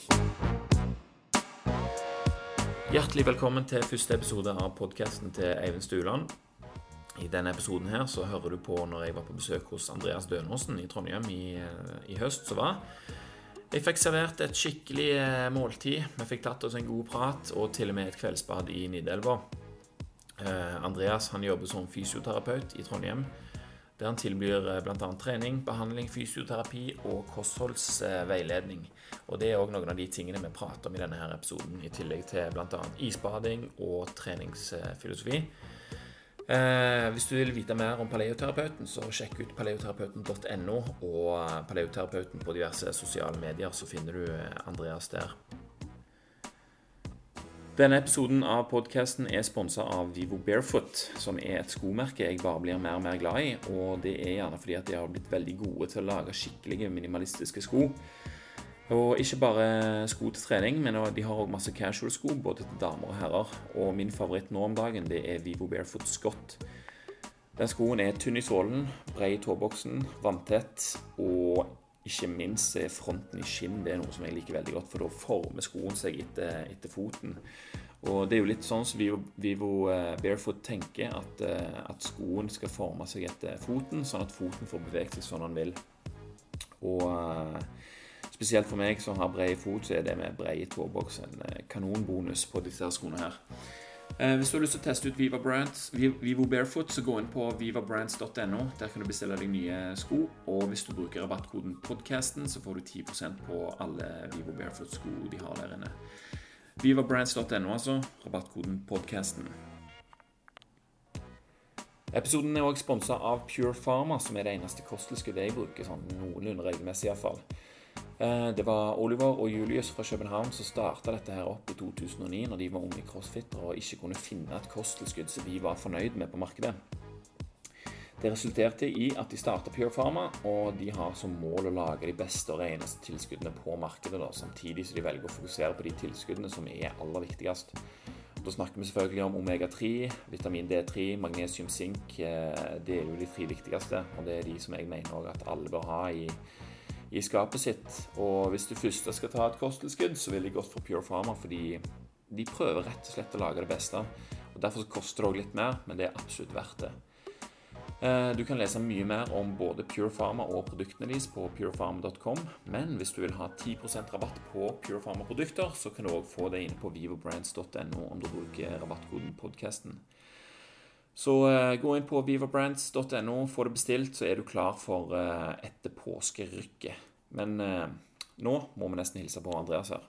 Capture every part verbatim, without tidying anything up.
Hjertelig velkommen til første episode av podcasten til Eivind Stuland. I denne episoden her så hører du på når jeg var på besøk hos Andreas Dønåsen i Trondheim i, i høst så var. Jeg fikk servert et skikkelig måltid. Vi fikk tatt oss en god prat og til og med et kveldsbad i Nidelva. Eh, Andreas han jobber som fysioterapeut i Trondheim, der han tilbyr blant annet trening, behandling, fysioterapi og kostholdsveiledning. Og det er også noen av de tingene vi prater om i denne her episoden, i tillegg til blant annet isbading og treningsfilosofi. Eh, hvis du vil vite mer om paleoterapeuten, så sjekk ut paleoterapeuten punktum no og paleoterapeuten på diverse sosiale medier, så finner du Andreas der. Denne episoden av podcasten er sponset av Vivo Barefoot, som er et skomerke jeg bare blir mer og mer glad i, og det er gjerne fordi at de har blitt veldig gode til å lage skikkelige minimalistiske sko. Og ikke bare sko til trening, men de har også masse casual sko, både til damer og herrer. Og min favoritt nå om dagen, det er Vivo Barefoot Scott. Den skoen er tynn i sålen, bred i tåboksen, vanntett, og ikke minst er fronten i skinn. Det er noe som jeg liker veldig godt, for da former skoen seg etter, etter foten. Og det er jo litt sånn som Vivo, Vivo Barefoot tenker, at, at skoen skal forme seg etter foten, sånn at foten får beveget seg sånn han vil. Og spesielt for meg som har bred fot, så er det med bred tåboks en kanonbonus på disse skoene her. Eh, hvis du har lyst til å teste ut Viva Brands, Vivo Barefoot, så gå inn på viva brands punktum no. Der kan du bestille deg nye sko, og hvis du bruker rabattkoden podcasten, så får du ti prosent på alle Vivo Barefoot sko de har der inne. viva brands punktum no, altså, rabattkoden podcasten. Episoden er også sponset av Pure Pharma, som er det eneste kosttilskuddet jeg bruker, sånn noenlunde regelmessig i hvert fall. Det var Oliver og Julius fra København som startet dette her opp i to tusen og ni, når de var unge crossfitter og ikke kunne finne et kosttilskudd som de var fornøyd med på markedet. Det resulterte i at de startet Pure Pharma, og de har som mål å lage de beste og reneste tilskuddene på markedet, da, samtidig som de velger å fokusere på de tilskuddene som er aller viktigst. Da snakker vi selvfølgelig om omega tre, vitamin D tre, magnesium, zink. Det er jo de tre viktigste, og det er de som jeg mener også at alle bør ha i i skapet sitt. Og hvis du først skal ta et kosttilskudd, så vil jeg gått for Pure Pharma, fordi de prøver rett og slett å lage det beste. Og derfor så koster det også litt mer, men det er absolutt verdt det. Du kan lese mye mer om både Pure Pharma og produktene deres på pure pharma punktum com, men hvis du vil ha ti prosent rabatt på Pure Pharma produkter, så kan du også få det inne på viva brands punktum no om du bruker rabattkoden podcasten. Så uh, gå inn på viva brands punktum no, få det bestilt, så er du klar for uh, etter påskerykket. Men uh, nå må vi nesten hilse på Andreas her.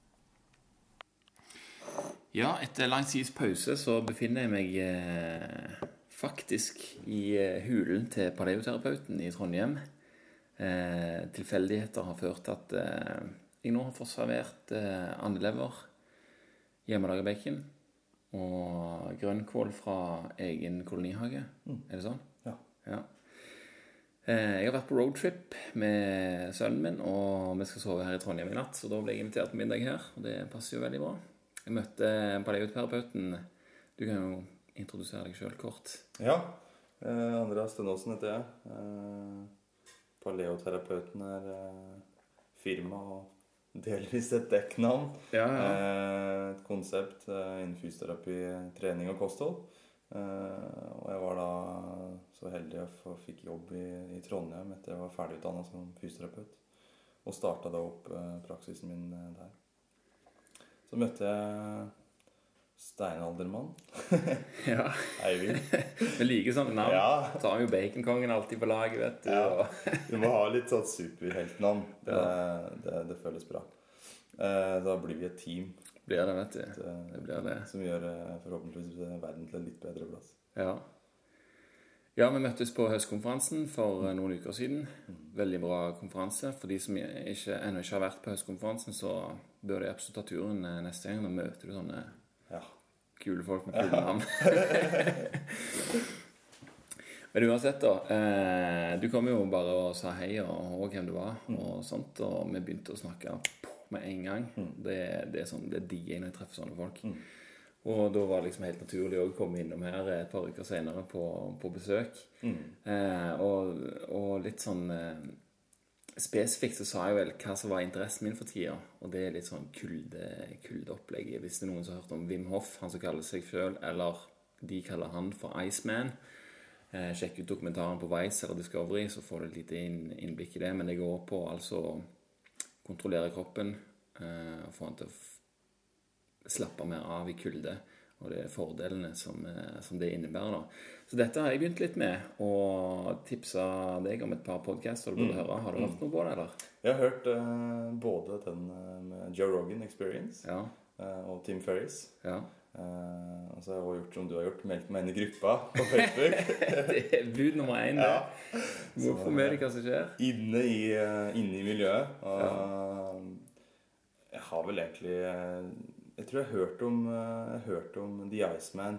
Ja, etter lang tids pause så befinner jeg meg uh, faktisk i uh, hulen til paleoterapeuten i Trondheim. Uh, tilfeldigheter har ført til at uh, jeg nå har fått servert uh, andelever, hjemmelaget bacon, og grønnkål fra egen kolonihage. Mm. Er det sånn? Ja. Ja. Jeg har vært på roadtrip med sønnen min, og vi skal sove her i Trondheim i natt, så da ble jeg invitert på middag her, og det passer jo veldig bra. Jeg møtte paleoterapeuten. Du kan jo introdusere deg selv kort. Ja, eh, Andreas Dønåsen heter jeg. Eh, paleoterapeuten er eh, firma og delvis et dekknavn. Ja, ja. Eh, et konsept eh, innen fysioterapi, trening og kosthold. Eh, og jeg var da så heldig jeg fikk jobb i, i Trondheim etter jeg var ferdigutdannet som fysioterapeut. Og startet da opp eh, praksisen min eh, der. Så møtte jeg steinaldermann. Ja. Eivind. Vi liker sånne navn. Ja. Så har vi jo baconkongen alltid på laget, vet du. Ja. Og... Du må ha litt sånn superheltnavn. Det, Ja. det, det føles bra. Eh, da blir vi et team. Blir det, vet du. Det, Det blir det. Som gjør eh, forhåpentligvis verden til en litt bedre plass. Ja. Ja, vi møttes på høstkonferansen for eh, noen uker siden. Veldig bra konferanse. For de som ikke, ennå ikke har vært på høstkonferansen, så bør de absolutt ta turen eh, neste gang. Da møter du sånne Ja. kule folk med kule navn. Men uansett da, eh, du kom jo bare og sa hei og, og hvem du var og sånt, og vi begynte å snakke med en gang. Det, det er sånn, det er digg når jeg treffer sånne folk. Og da var det liksom helt naturlig å komme innom her et par uker senere på, på besøk. Eh, og, og litt sånn eh, spesifikt så sa jeg vel hva som var interessen min for tida, og det er litt sånn kulde, kuldeopplegg. Hvis det er noen som har hørt om Wim Hof, han som kaller seg selv, eller de kaller han for Iceman. Eh, sjekk ut dokumentaren på Vice eller Discovery, så får du et lite inn, innblikk i det. Men det går på altså kontrollere kroppen, eh, og få han til å f- slappe mer av i kulde, og det er fordelene som, eh, som det innebærer da. Så dette har jeg begynt litt med, og tipsa deg om et par podcaster du burde Mm. høre. Har du hørt noe på det, eller? Jeg har hørt eh, både den eh, med Joe Rogan Experience Ja, eh, og Tim Ferriss. ja. Eh, og så har jeg også gjort som du har gjort, meldt meg inn i gruppa på Facebook. Det er bud nummer én, det. Ja. Du må få med deg hva som skjer. Inne i, eh, inne i miljøet. Og jeg har vel egentlig eh, Jeg tror jeg har hørt om, eh, jeg har hørt om The Iceman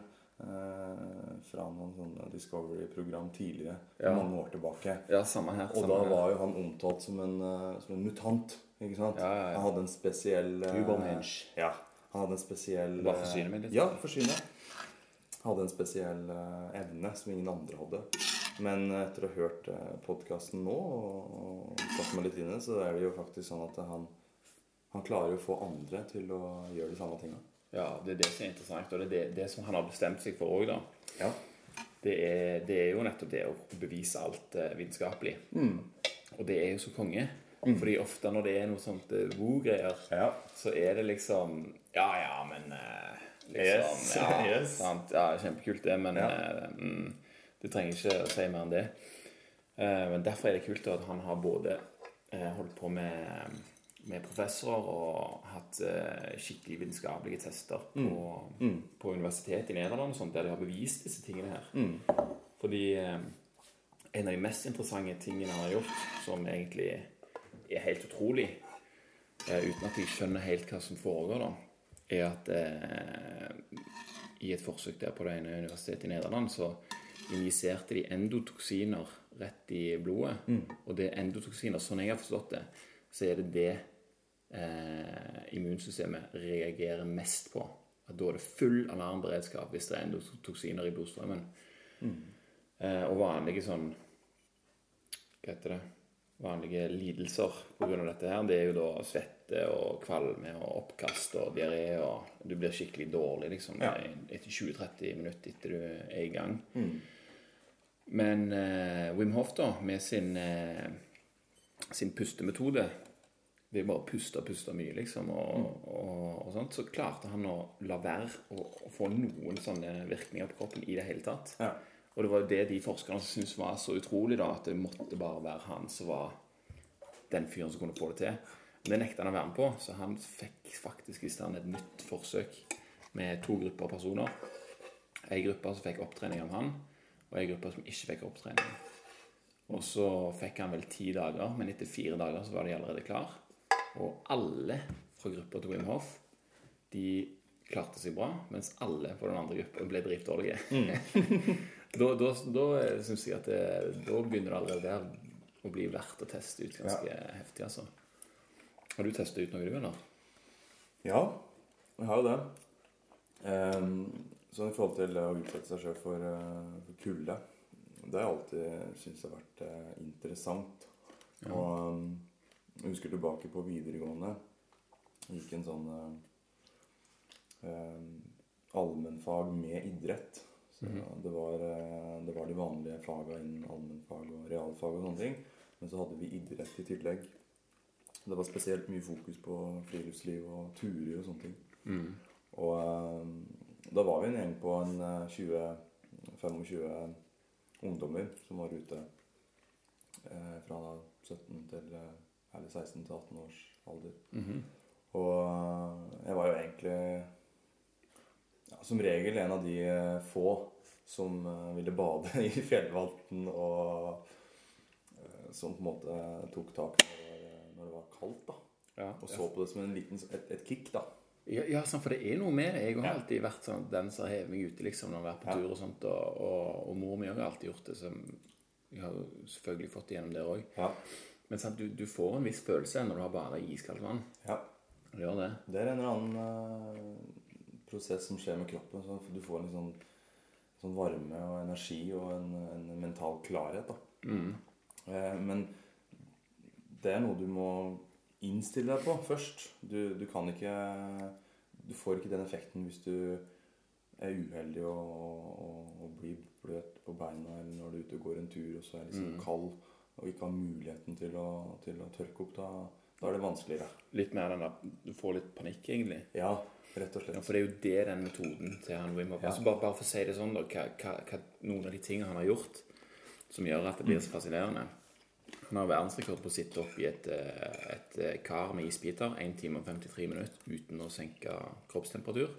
eh, fra noen sånne Discovery-program tidligere, Ja. mange år tilbake. Ja, samme her. Og Samme da her. var jo han omtalt som en, eh, som en mutant, ikke sant? Ja, ja, ja. Han hadde en spesiell eh, Ubermensch. Ja, han hadde en spesiell Bare forsyne meg litt. Ja, forsyne. Hadde en spesiell eh, evne som ingen andre hadde. Men etter å ha hørt eh, podcasten nå og, og satt meg litt inn i det, så er det jo faktisk sånn at han, han klarer jo å få andre til å gjøre de samme tingene. Ja, det er det som er interessant, og det er det, det som han har bestemt seg for også da. Ja. Det er, det er jo nettopp det å bevise alt eh, vitenskapelig. Mm. Og det er jo så konge. Fordi ofte når det er noe sånt eh, wo-greier, Ja. så er det liksom Ja, ja, men eh, liksom, Yes, ja, yes. sant, ja, kjempekult det, men Ja. eh, mm, du trenger ikke å si mer enn det. Eh, men derfor er det kult at han har både eh, holdt på med, med professorer og hatt eh, skikkelig vitenskapelige tester på, Mm. på universitetet i Nederland og sånt, der de har bevist disse tingene her. Mm. Fordi eh, en av de mest interessante tingene han har gjort, som egentlig er helt utrolig, eh, uten at jeg skjønner helt hva som foregår da, er at eh, i et forsøk der på det ene universitetet i Nederland, så injiserte de endotoksiner rett i blodet. Og det er endotoksiner, sånn jeg har forstått det, så er det det eh, immunsystemet reagerer mest på. At da er det full alarmberedskap hvis det er endotoksiner i blodstrømmen. Eh, og vanlige sånn, hva heter det, vanlige lidelser på grunn av dette her, det er jo da svette og kvalme og oppkast og diaré, og du blir skikkelig dårlig liksom, Ja. etter tjue til tretti minutter etter du er i gang. Mm. Men eh, Wim Hof da, med sin, eh, sin pustemetode, ved bare å puste og puste mye liksom, og, og, og sånt, så klarte han å la være å, å få noen sånne virkninger på kroppen i det hele tatt. Ja. Og det var jo det de forskerne syntes var så utrolig da, at det måtte bare være han som var den fyren som kunne få det til. Men det nektet han å være med på, så han fikk faktisk i stand et nytt forsøk med to grupper personer. En gruppe som fikk opptrening av han, og en gruppe som ikke fikk opptrening. Og så fikk han vel ti dager, men etter fire dager så var de allerede klar. Og alle fra gruppa til Wim Hof, de klarte seg bra, mens alle på den andre gruppen ble drivdårlige. Mm. da, da, da synes jeg at det, da begynner det allerede der å bli verdt å teste ut ganske ja. heftig, altså. Har du testet ut noe du, eller? Ja, jeg har jo det. Um, så i forhold til å utsette seg selv for, uh, for kulde, det har jeg alltid synes det har vært uh, interessant. Ja. Og um, jeg husker tilbake på videregående, gikk en sånn uh, um, allmennfag med idrett. Så mm-hmm. det, var, uh, det var de vanlige fagene innen allmennfag og realfag og sånne ting. Men så hadde vi idrett i tillegg. Det var spesielt mye fokus på friluftsliv og turer og sånne ting. Mm. Og uh, da var vi en gjeng på en uh, tjue til femogtjue ungdommer som var ute uh, fra sytten til uh, eller seksten til atten års alder. Mm-hmm. Og uh, jeg var jo egentlig ja, som regel en av de uh, få som uh, ville bade i fjellvanten og uh, som på en måte tok tak når det var, når det var kaldt da. Ja, og så ja. på det som en liten, et, et kick da. Ja, ja, for det er noe med det. Jeg har ja. alltid vært sånn, den som hever meg ute liksom, når jeg har vært på ja. tur og sånt, og, og, og mor mi har alltid gjort det, så jeg har selvfølgelig fått det gjennom det også. Ja. Men sant, du, du får en viss følelse når du har bare iskaldt vann. Ja. Du gjør det. Det er en eller annen uh, prosess som skjer med kroppen, så du får en sånn, sånn varme og energi og en, en mental klarhet da. Mm. Uh, men det er noe du må innstille deg på først. Du, du kan ikke Du får ikke den effekten hvis du er uheldig og, og, og blir bløt på beina, eller når du er ute og går en tur og så er liksom Mm. kald og ikke har muligheten til å, til å tørke opp. Da, da er det vanskeligere. Litt mer den der, du får litt panikk egentlig. Ja, rett og Ja, slett. for det er jo det den metoden til han Wim Hof. Ja. Altså bare, bare for å si det sånn da, hva, hva, hva, noen av de tingene han har gjort som gjør at det blir så fascinerende. Han har verdensrekord på å sitte opp i et, eh, et eh, kar med isbiter en time og femtitre minutter uten å senke kroppstemperatur.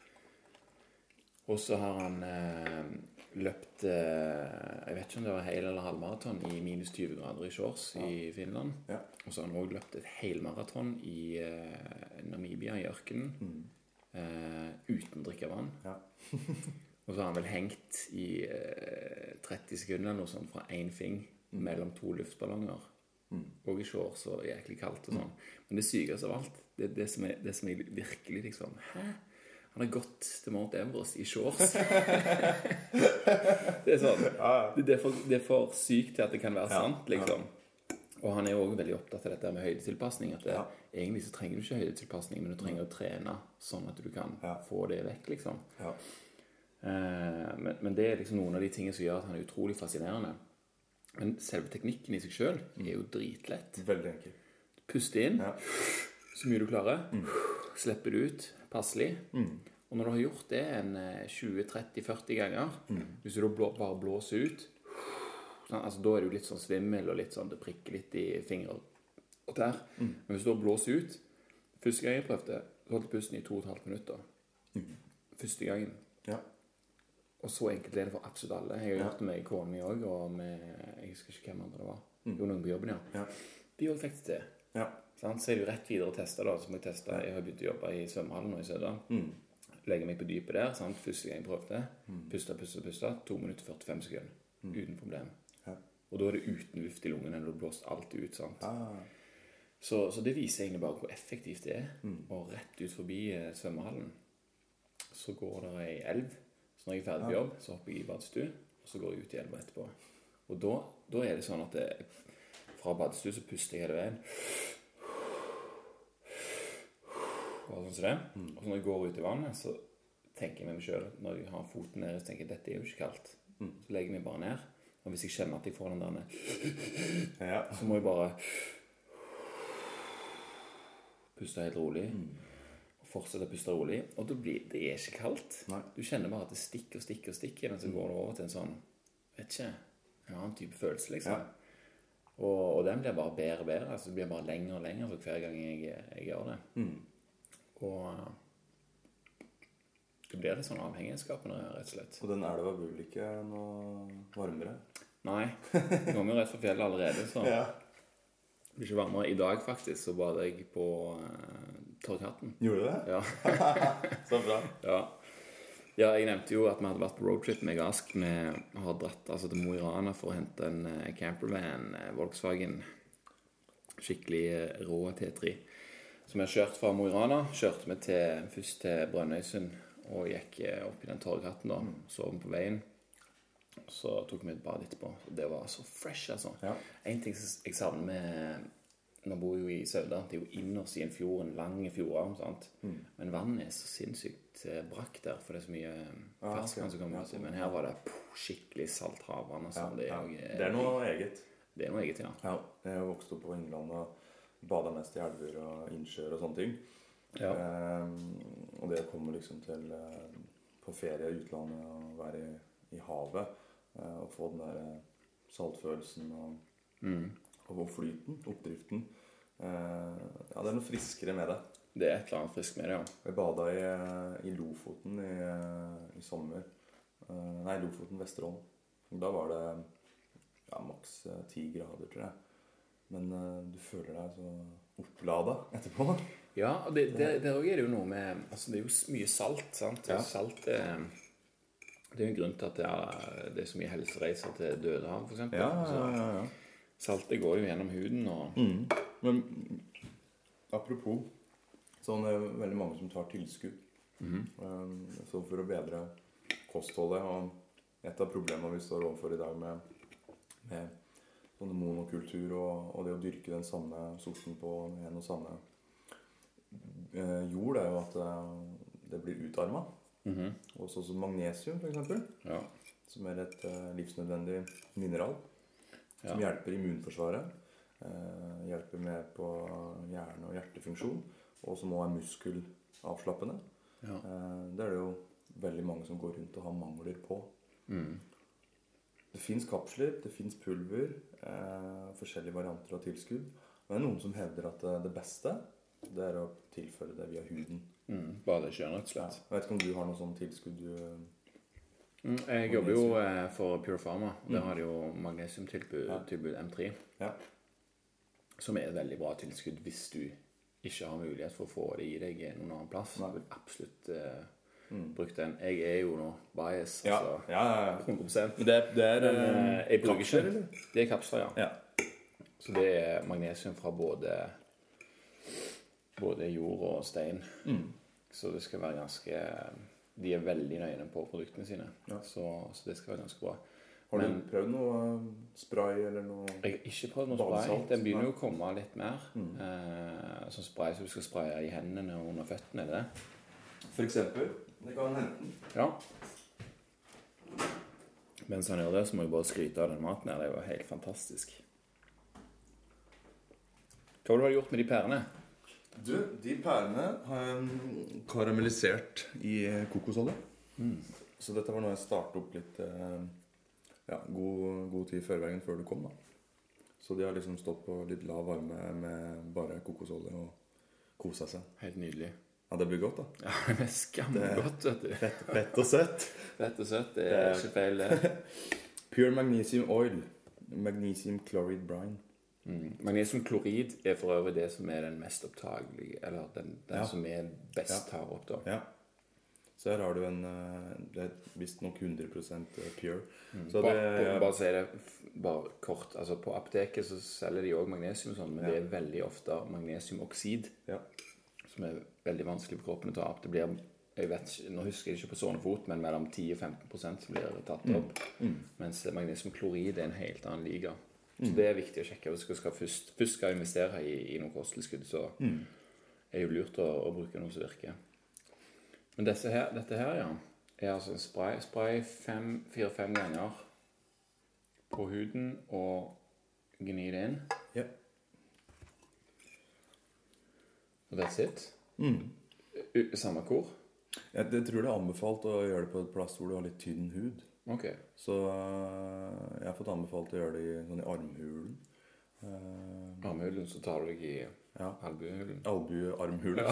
Og så har han eh, løpt eh, jeg vet ikke om det var hel- eller halvmaraton i minus tjue grader i shorts i Finland. Ja. Og så har han også løpt et helmaraton i eh, Namibia i ørkenen Mm. eh, uten drikke vann. Ja. Og så har han vel hengt i eh, tretti sekunder eller noe sånt fra én fing mellom to luftballonger. Mm. Og i shorts og jæklig kaldt og sånn. Men det sykeste av alt, det er det som er, det som er virkelig liksom Hæ? Han har gått til Mount Everest i shorts. Det er sånn. Det er, for, det er for sykt til at det kan være Ja, sant, liksom. Og han er jo også veldig opptatt av dette med høydetilpasning. At det, Ja. egentlig så trenger du ikke høydetilpasning, men du trenger å trene sånn at du kan Ja. få det vekk, liksom. Ja. Eh, men, men det er liksom noen av de tingene som gjør at han er utrolig fascinerende. Men selve teknikken i seg selv er jo dritlett. Veldig enkelt. Puste inn Ja. så mye du klarer. Slippe det ut passelig. Mm. Og når du har gjort det en eh, tjue, tretti, førti ganger, Mm. hvis du da blå, bare blåser ut, sånn, altså da er du litt sånn svimmel og litt sånn, det prikker litt i fingre og tær. Mm. Men hvis du da blåser ut, første gang jeg prøvde, så holdt jeg pusten i to og et halvt minutter. Mm. Første gangen. Ja. Og så enkelt er det for absolutt alle. Jeg har Ja. gjort det med kona mi også, og med, jeg husker ikke hvem andre det var. Mm. Jo, noen på jobben, ja. Ja. De også fikk det til. Ja. Sant? Så er det jo rett videre å teste da, så må jeg teste. Jeg har begynt å jobbe i svømmehallen nå i Sødal. Mm. Legger meg på dypet der, sant? Første gang jeg prøvde. Mm. Puste, puste, puste. to minutter og førtifem sekunder. Mm. Uten problem. Ja. Og da er det uten luft i lungene, når du blåst alt ut, sant? Ah. Så, så det viser egentlig bare hvor effektivt det er. Mm. Og rett ut forbi eh, svømmehallen, så går det ei elv. Så når jeg er ferdig på Ja. jobb, så hopper jeg i badstue, og så går jeg ut i elva etterpå. Og da, da er det sånn at det, fra badstue så puster jeg hele veien. Bare sånn som det. Mm. Og så når jeg går ut i vannet, så tenker jeg med meg selv, når jeg har foten nede, så tenker jeg, dette er jo ikke kaldt. Mm. Så legger jeg meg bare ned. Og hvis jeg kjenner at jeg får den der, Ja. så må jeg bare puste helt rolig. Mm. Og fortsette å puste rolig. Og da blir det er ikke kaldt. Nei. Du kjenner bare at det stikker og stikker og stikker, men så går det over til en sånn, vet ikke, en annen type følelse, liksom. Ja. Og, og den blir bare bedre og bedre. Altså det blir bare lenger og lenger for hver gang jeg, jeg gjør det. Mm. Og det blir litt sånn avhengighetsskapende, rett og slett. Og den elva blir vel ikke noe varmere? Nei, vi kommer jo rett fra fjellet allerede, så Ja. det blir ikke varmere. I dag faktisk så badet jeg på uh, Torghatten. Gjorde du det? Ja. Så bra. Ja. Ja, jeg nevnte jo at vi hadde vært på roadtrip med Ask. Vi har dratt altså, til Mo i Rana for å hente en uh, campervan, uh, Volkswagen. Skikkelig uh, rå T tre. Så vi har kjørt fra Mo i Rana. Kjørte vi til, først til Brønnøysund og gikk uh, opp i den Torghatten da. Sov på veien. Så tok vi et bad etterpå. Det var så fresh, altså. Ja. En ting som jeg savner med Nå bor jeg jo i Sauda. Det er jo innerst i en fjord, en lang fjordarm, sant? Mm. Men vannet er så sinnssykt eh, brakk der, for det er så mye eh, Ah, ferskvann ok. som kommer Ja, ut. Men her var det poh, skikkelig salt havvann. Og Ja, sånn. Det, er ja. jo, eh, Det er noe eget. Det er noe eget, ja. Ja. Jeg vokste opp på England og bada mest i elver og innsjøer og sånne ting. Ja. Eh, og det å komme liksom til eh, på ferie i utlandet og være i, i havet eh, og få den der eh, saltfølelsen og, Mm. og flyten, oppdriften. Eh, ja, det er noe friskere med det. Det er et eller annet frisk med det, ja. Jeg bada i, i Lofoten i, i sommer. Eh, nei, Lofoten, Vesterålen. Da var det ja, maks ti grader, tror jeg. Men eh, du føler deg så opplada etterpå. Ja, og det, det, der også er det jo noe med altså det er jo mye salt, sant? Ja. Salt er, det er jo en grunn til at det er, det er så mye helsereiser til Dødehav, for eksempel. Ja, ja, Så ja, ja. saltet går jo gjennom huden, og Mm. Men apropos, sånn er det veldig mange som tar tilskudd. Mhm. Um, så for å bedre kostholdet, og et av problemene vi står overfor i dag med, med sånne monokultur og, og det å dyrke den samme sorten på en og samme eh, jord, er jo at eh, det blir utarmet. Mhm. Og sånn som magnesium, for eksempel, Ja. som er et eh, livsnødvendig mineral, Ja. som hjelper immunforsvaret, eh, hjelper med på hjerne- og hjertefunksjon, og som også er muskelavslappende. Ja. Eh, det er det jo veldig mange som går rundt og har mangler på. Mm. Det finnes kapsler, det finnes pulver, eh, forskjellige varianter av tilskudd. Men det er noen som hevder at eh, det beste, det er å tilføre det via huden. Mm. Bare det skjer, rett og Ja. slett. Jeg vet ikke om du har noe sånn tilskudd du... Mm. Jeg jobber jo eh, for Pure Pharma. Der Mm. har de jo magnesiumtilbud Ja. tilbud M tre. Ja. Som er et veldig bra tilskudd hvis du ikke har mulighet for å få det i deg noen annen plass. Nei. Jeg vil absolutt eh, Mm. bruke den. Jeg er jo nå bias, Ja, altså ja, ja, ja. hundre prosent. Men det, det er Men, eh, jeg bruker kapsler, ikke. eller? Det er kapsler, ja. Ja. Så det er magnesium fra både, både jord og stein. Mm. Så det skal være ganske... De er veldig nøye på produktene sine. Ja. Så, så det skal være ganske bra. Har du Men- prøvd noe eh, spray eller noe? Jeg har ikke prøvd noe spray. Badesalt? Den begynner Nei. jo å komme litt mer. Mm. Eh, sånn spray som du skal spraye i hendene og under føttene, er det det? For eksempel, det kan hente den. Ja. Mens han gjør det, så må jeg bare skryte av den maten her. Det var helt fantastisk. Hva har du gjort med de pærene? Du, de pærene har jeg mm, karamellisert i kokosolje. Mm. Så dette var noe jeg startet opp litt eh, ja, god, god tid før veien før du kom da. Så de har liksom stått på litt lav varme med bare kokosolje og koset seg. Helt nydelig. Ja, det blir godt da. Ja, det er skamgodt, vet du. Fett, fett og søtt. Fett og søtt, det er ikke feil det. Pure magnesium oil. Magnesium chloride brine. Mm. Magnesiumklorid er for øvrig det som er den mest opptagelige, eller den, den Ja. som er best tar opp da. Ja. Så her har du en, eh, det er visst nok hundre prosent pure. Mm. Så det, bare, bare si det f- bare kort. Altså på apoteket så selger de også magnesium og sånn, men Ja. det er veldig ofte magnesiumoksid, ja. som er veldig vanskelig for kroppen å ta opp. Det blir, jeg vet ikke, nå husker jeg ikke på sånne fot, men mellom ti og femten prosent som blir tatt opp. Mm. Mens magnesiumklorid er en helt annen liga. Så det er viktig å sjekke hvis du skal først, først skal investere i, i noe kosttilskudd, så Mm. er det jo lurt å, å bruke noe som virker. Men disse her, dette her, ja, er altså en spray, spray fem, fire-fem ganger på huden og gni det inn. Ja. Og that's it. Mm. U- Samme kor. Jeg, jeg tror det er anbefalt å gjøre det på et plass hvor du har litt tynn hud. Ok. Så øh, jeg har fått anbefalt å gjøre det i, sånn i armhulen. Uh, Armhulen, så tar du deg i ja. albuehulen. Albuearmhulen.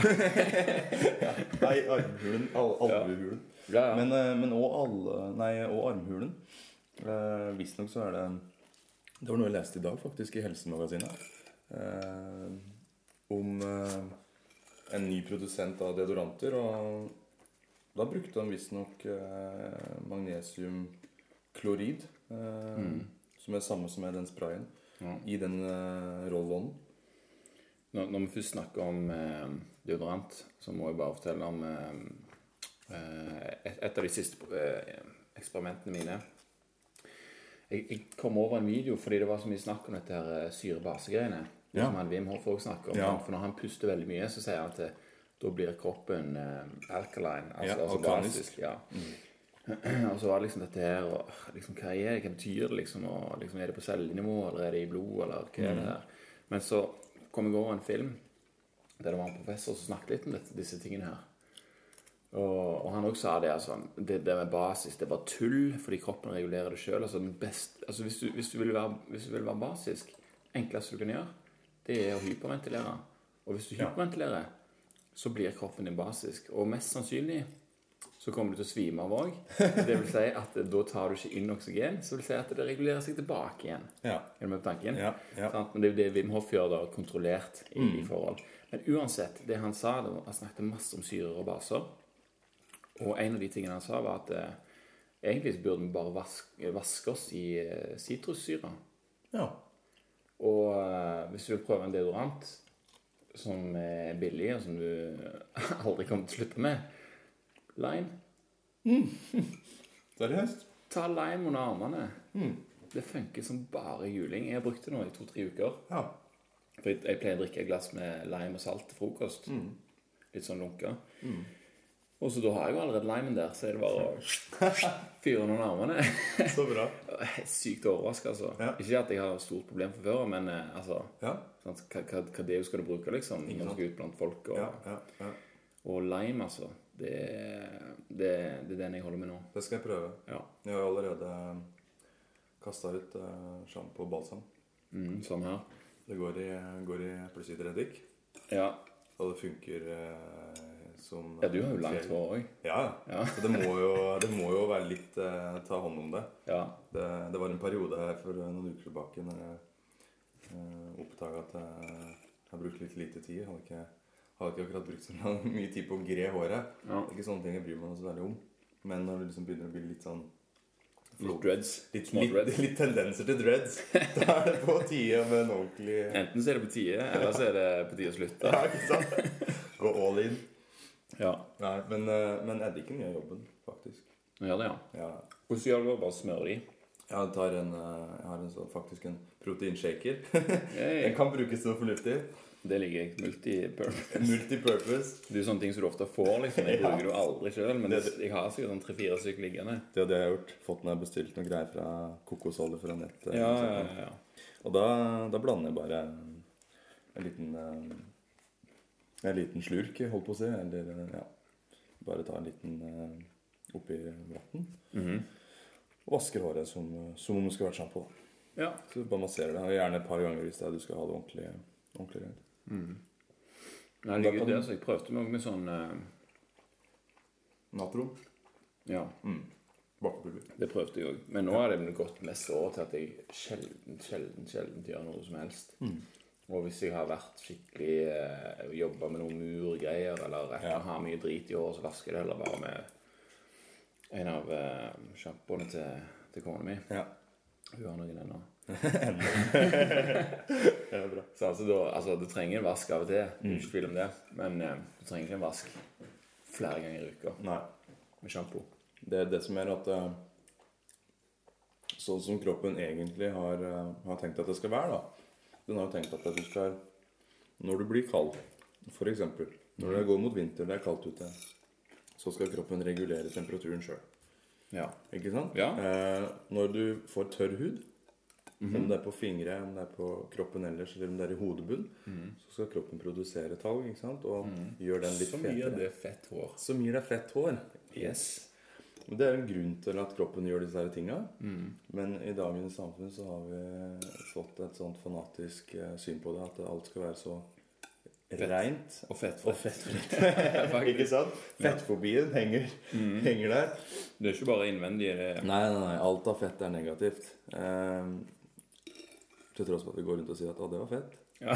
Nei, armhulen. Al albuehulen. Ja, ja. Men, øh, men også, alle, nei, også armhulen. Uh, Visstnok så er det Det var noe jeg leste i dag, faktisk, i Helsemagasinet. Uh, om uh, en ny produsent av deodoranter. Og da brukte han visstnok uh, magnesiumklorid. Uh, Mm. Som er samme som er den sprayen. Ja. I den uh, roll-on. Når, når vi først snakker om eh, deodorant, så må jeg bare fortelle om eh, et, et av de siste eh, eksperimentene mine. Jeg, jeg kom over en video fordi det var så mye snakk om dette her eh, syre-base-greiene. Ja. Som han Wim Hof også snakker om. Ja. For når han puster veldig mye, så sier han at det, da blir kroppen eh, alkaline. Altså, Ja, altså alkalisk. basisk. Ja. Og så var det liksom dette her, og liksom, hva er det, hva betyr det liksom, og liksom, er det på cellenivå, eller er det i blod, eller hva er det her? Men så kom jeg over en film, der det var en professor som snakket litt om dette, disse tingene her. Og, og han også sa det, altså, det, det med basis, det er bare tull, fordi kroppen regulerer det selv. Altså, den best, altså hvis, du, hvis, du vil være, hvis du vil være basisk, enklest du kan gjøre, det er å hyperventilere. Og hvis du Ja. hyperventilerer, så blir kroppen din basisk. Og mest sannsynlig så kommer du til å svime av også. Det vil si at da tar du ikke inn oksygen, så vil si at det regulerer seg tilbake igjen. Ja. Er du med på tanken? Ja, ja. Sant? Men det er jo det Wim Hof gjør da, kontrollert i, i forhold. Men uansett, det han sa, det var, han snakket masse om syrer og baser. Og en av de tingene han sa var at eh, egentlig så burde vi bare vaske, vaske oss i eh, sitrussyre. Ja. Og eh, hvis du vil prøve en deodorant som er billig, og som du aldri kommer til å slutte med, lime. Seriøst? Ta lime under armene. Mm. Det funker som bare juling. Jeg har brukt det nå i to-tre uker. Ja. For jeg, jeg pleier å drikke et glass med lime og salt til frokost. Mm. Litt sånn lunka. Mm. Og så da har jeg jo allerede limen der, så er det bare å fyre noen armene. Så bra. Sykt overrasket, altså. Ja. Ikke at jeg har stort problem for før, men eh, altså, Ja. sant, hva, hva, hva det skal du bruke, liksom, Ikke når du sant. skal ut blant folk, og, Ja, ja, ja. og lime, altså. Det, det, det er den jeg holder med nå. Det skal jeg prøve. Ja. Jeg har allerede kastet ut uh, shampoo og balsam. Mm, sånn her. Det går i, går i eplesydereddik, Ja. og det funker uh, som... Ja, du har jo langt hår også. Ja, Ja. så det må, jo, det må jo være litt uh, ta hånd om det. Ja. det. Det var en periode her for noen uker tilbake når jeg uh, oppdaget at jeg har brukt litt lite tid. Jeg hadde ikke, hadde ikke akkurat brukt så mye tid på å gre håret. Ja. Det er ikke sånne ting jeg bryr meg så veldig om. Men når det liksom begynner å bli litt sånn... Litt dreads. Litt, Små litt, dreads. litt tendenser til dreads. Da er det på tide med en ordentlig... Enten så er det på tide, eller så er det på tide å slutte. Ja, ikke sant? Gå all in. Ja. Nei, men, uh, men eddiken gjør jobben, faktisk. Nå gjør det, ja. Ja. Hvordan gjør du det? Bare smøre de? Jeg, tar en, uh, jeg har en så, faktisk en proteinshaker. Hey. Den kan brukes så fornuftig. Det liker jeg. Multipurpose. Multipurpose. Det er jo sånne ting som du ofte får, liksom. Jeg Ja. bruker det jo aldri selv, men Det- det, jeg har sikkert sånn tre-fire stykker liggende. Det er det jeg har gjort. Fått når jeg har bestilt noen greier fra kokosolje fra nettet. Ja, og ja, sånt. ja. Og da, da blander jeg bare en liten, uh, en liten slurk, holdt på å si. Eller, uh, ja, bare ta en liten uh, oppi vatten. Mhm. Og vasker håret som, som om det skulle vært shampoo. Ja. Så du bare masserer det. Og gjerne et par ganger hvis det er du skal ha det ordentlig, ordentlig rent. Mhm. Nei, Da jeg liker kan det, du- så jeg prøvde meg med sånn, eh, Natron. ja, Mm. Bakepulver. det prøvde jeg også. Men nå har det gått mest over til at jeg sjelden, sjelden, sjelden gjør noe som helst. Mm. Og hvis jeg har vært skikkelig eh, jobbet med noen murgreier, eller jeg Ja. har mye drit i håret, så vasker jeg det heller bare med en av eh, sjampoene til, til kona mi. Ja. Hun har noen ennå. Det er bra. Så altså, da, altså, du trenger en vask av og til, Mm. ikke tvil om det. Men eh, du trenger ikke en vask flere ganger i uka Nei. med shampoo. Det er det som er at eh, sånn som kroppen egentlig har, eh, har tenkt at det skal være, da. Den har jo tenkt at du skal, når du blir kald, for eksempel, når det går mot vinter, det er kaldt ute, så skal kroppen regulere temperaturen selv. Ja. Ikke sant? Ja. Eh, når du får tørr hud, om det er på fingre, om det er på kroppen ellers, eller om det er i hodebunn, så skal kroppen produsere talg, ikke sant? Og gjør den litt Som gir fetere. det fett hår. Som gir deg fett hår. Yes. Men det er en grunn til at kroppen gjør disse her tingene. Men i dagens samfunn så har vi fått et sånt fanatisk eh, syn på det, at alt skal være så rent Og fett. og fettfritt. Faktisk. Ikke sant? Fettfobien henger, henger der. Det er ikke bare innvendig. Det er... Nei, nei, nei. Alt av fett er negativt. Eh, til tross for at vi går rundt og sier at å, det var fett. Ja.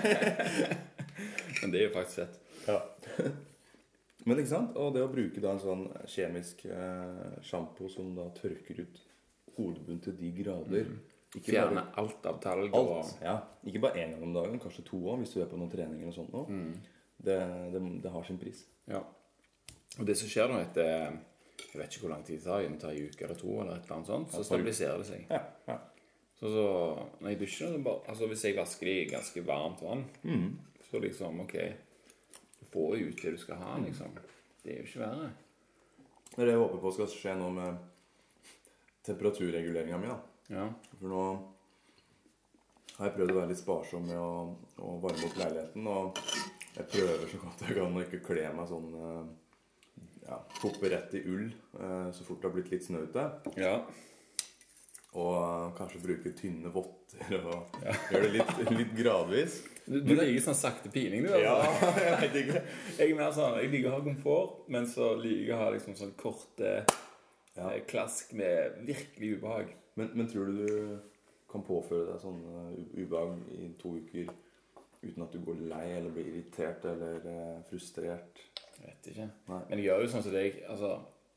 Men det er jo faktisk fett. Ja. Men ikke sant? Og det å bruke da en sånn kjemisk eh, shampoo som da tørker ut hodebunnen til de grader. Ikke Fjerne bare alt av talg. alt. Og... Ja. Ikke bare en gang om dagen, kanskje to år hvis du er på noen treninger og sånt nå. Det, det, det har sin pris. Ja. Og det som skjer nå etter jeg vet ikke hvor lang tid det tar, det tar en uke eller to, eller et eller annet sånt, så stabiliserer det seg. Ja, ja. Så, så når jeg dusjer, så bare, altså hvis jeg vasker det i ganske varmt vann, så liksom, ok, du får jo ut det du skal ha, liksom. Det er jo ikke verre. Det er det jeg håper på skal skje nå med temperaturreguleringen min, da. Ja. For nå har jeg prøvd å være litt sparsom med å, å varme opp leiligheten, og jeg prøver så godt jeg kan å ikke kle meg sånn, eh, ja, hoppe rett i ull eh, så fort det har blitt litt snø ute. Ja. Og eh, kanskje bruke tynne votter og gjøre det litt, litt gradvis. Du, du liker sånn sakte piling, du, altså. Ja, jeg vet ikke. Jeg er mer sånn, jeg liker å ha komfort, men så liker jeg å ha liksom sånn korte Ja. eh, klask med virkelig ubehag. Men, men tror du du kan påføre deg sånn uh, ubehag i to uker uten at du går lei eller blir irritert eller uh, frustrert? Jeg vet ikke. Nei. Men jeg gjør jo sånn som deg, altså,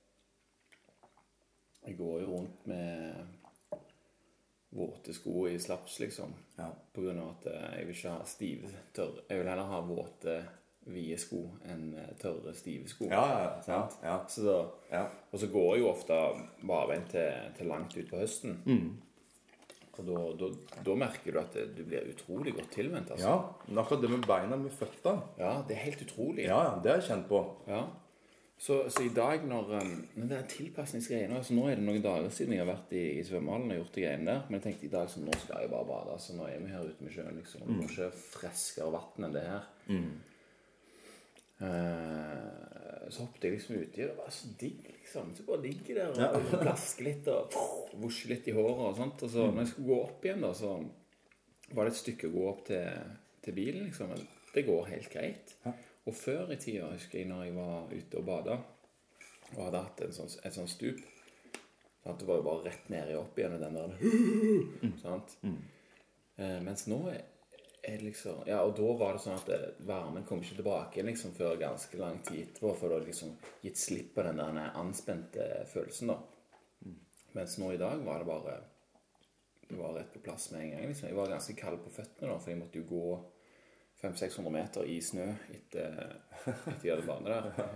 jeg går jo rundt med våte sko i slaps, liksom. Ja. På grunn av at eh, jeg vil ikke ha stive, tørre. Jeg vil heller ha våte, vide sko enn eh, tørre, stive sko. Ja, ja, ja. Sant? Ja. Så da, Ja. og så går jeg jo ofte bare til, til langt ut på høsten. Mm. Og da, da, da merker du at det, du blir utrolig godt tilvendt, altså. Ja, men akkurat det med beina med føtta. Ja, det er helt utrolig. Ja, ja, det har jeg kjent på. Ja. Så, så i dag når, når det er tilpasningsgreiene, altså nå er det noen dager siden jeg har vært i, i svømmehallen og gjort de greiene der, men jeg tenkte i dag, så nå skal jeg bare bade, så nå er vi her ute med sjøen, liksom, og det er ikke freskere vatten enn det her. Mm. Uh, så hoppet jeg liksom uti, og det var så digg, liksom. Så bare ligger der og ja. Plasker litt og vosjer litt i håret og sånt. Og så når jeg skulle gå opp igjen da, så var det et stykke å gå opp til, til bilen, liksom. Men det går helt greit. Ja. Og før i tida, husker jeg, når jeg var ute og bada, og hadde hatt en sånn, et sånn stup, sånn at det var jo bare rett ned i opp igjen, den der, mm. sant? Mm. Uh, mens nå er er liksom, ja, og da var det sånn at det, varmen kom ikke tilbake liksom før ganske lang tid, for da liksom gitt slipp på den der anspente følelsen da. Mm. Mens nå i dag var det bare, det var rett på plass med en gang liksom. Jeg var ganske kald på føttene da, for jeg måtte jo gå fem til seks hundre meter i snø etter, etter jeg hadde bane der.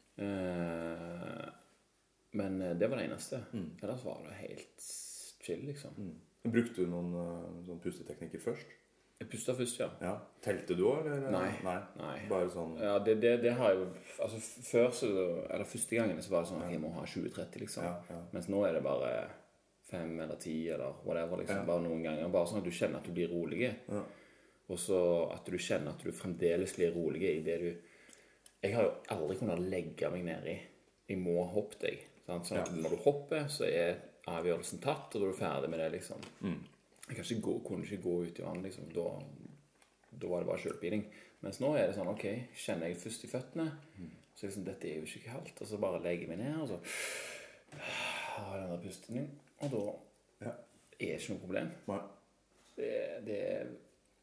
uh, men det var det eneste. Mm. Ellers var det helt chill liksom. Mm. Brukte du noen uh, sånn pusteteknikker først? Jeg pustet først, ja. Ja. Telte du også, eller? Nei. Nei. Nei. Bare sånn... Ja, det, det, det har jo... Altså, før så... Eller første gangen så var det sånn at jeg må ha tjue tretti, liksom. Ja, ja. Mens nå er det bare fem eller ti, eller whatever, liksom. Ja. Bare noen ganger. Bare sånn at du kjenner at du blir rolig. Ja. Og så at du kjenner at du fremdeles blir rolig i det du... Jeg har jo aldri kunnet legge meg ned i. Jeg må hoppe deg. Sant? Sånn at ja. Når du hopper, så er avgjørelsen tatt, og da er du ferdig med det, liksom. Mm. Jeg kan ikke gå, kunne ikke gå ut i vann, liksom. Da, da var det bare selvbiling. Mens nå er det sånn, ok, kjenner jeg først i føttene, mm. så liksom, dette er jo ikke kaldt, og så bare legger jeg meg ned, og så har jeg den der pusten, og da ja. Er det ikke noe problem. Nei. Det, det er...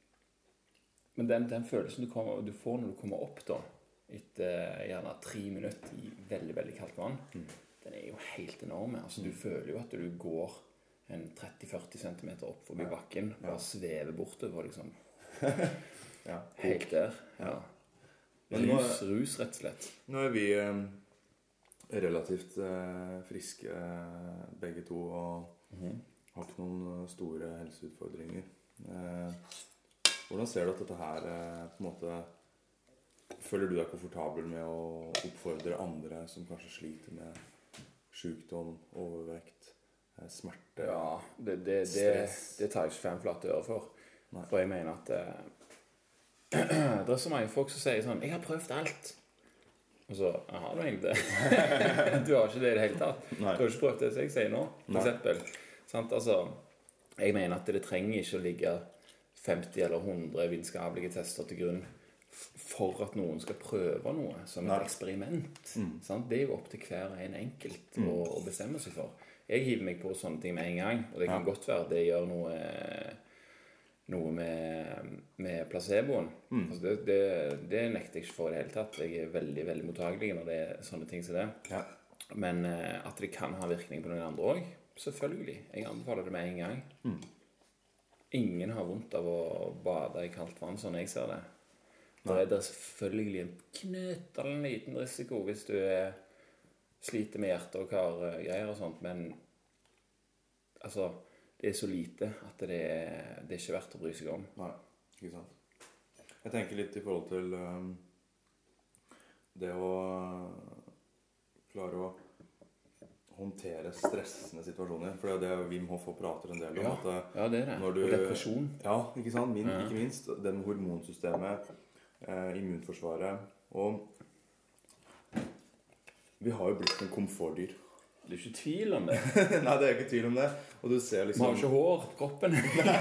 Men den, den følelsen du, kommer, du får når du kommer opp da, etter gjerne tre minutter i veldig, veldig kaldt vann, mm. den er jo helt enorm. Altså, du føler jo at du går en tretti til førti centimeter opp forbi ja. Bakken, bare ja. Svever bortover, liksom. ja. Helt der, ja. Men rus, er, rus, rett og slett. Nå er vi eh, relativt eh, friske, eh, begge to, og mm-hmm. har ikke noen store helseutfordringer. Eh, hvordan ser du at dette her, eh, på en måte, føler du deg komfortabel med å oppfordre andre som kanskje sliter med sykdom, overvekt, smerte, ja, det, det, det, det tar jeg ikke fem flate øre for. Nei. For jeg mener at eh, det er så mange folk som sier sånn, jeg har prøvd alt. Og så, ja, du egentlig det. Du har ikke det i det hele tatt. Nei. Du har ikke prøvd det som jeg sier nå, for Nei. Eksempel. Sant? Altså, jeg mener at det trenger ikke å ligge femti eller hundre vitenskapelige tester til grunn for at noen skal prøve noe som et Nei. Eksperiment. Mm. Sant? Det er jo opp til hver en enkelt mm. å, å bestemme seg for. Jeg hiver meg på sånne ting med en gang, og det kan ja. Godt være at det gjør noe, noe med, med placeboen. Mm. Altså det, det, det nekter jeg ikke for i det hele tatt. Jeg er veldig, veldig mottagelig når det er sånne ting som det. Ja. Men uh, at det kan ha virkning på noen andre også, selvfølgelig. Jeg anbefaler det med en gang. Mm. Ingen har vondt av å bade i kaldt vann, sånn jeg ser det. Da er det selvfølgelig en knøtende liten risiko hvis du er sliter med hjerte og kar greier og sånt, men altså, det er så lite at det er, det er ikke verdt å bry seg om. Nei, ikke sant. Jeg tenker litt i forhold til um, det å klare å håndtere stressende situasjoner, for det er det Wim Hof prater en del om. Ja, at, ja det er det. Du, og depresjon. Ja, ikke sant, Min, ja. Ikke minst. Det med hormonsystemet, eh, immunforsvaret, og vi har jo blitt en komfortdyr. Det er ikke tvil om det. Nei, det er ikke tvil om det. Og du ser liksom... Man har ikke hår på kroppen.